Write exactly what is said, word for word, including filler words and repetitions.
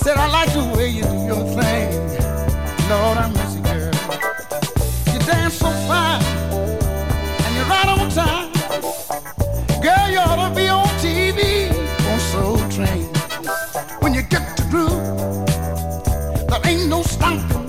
Said I like the way you do your thing. Lord, I miss you, girl. You dance so fine, and you're right on time. Girl, you ought to be on T V, on Soul Train. When you get to groove, there ain't no stopping.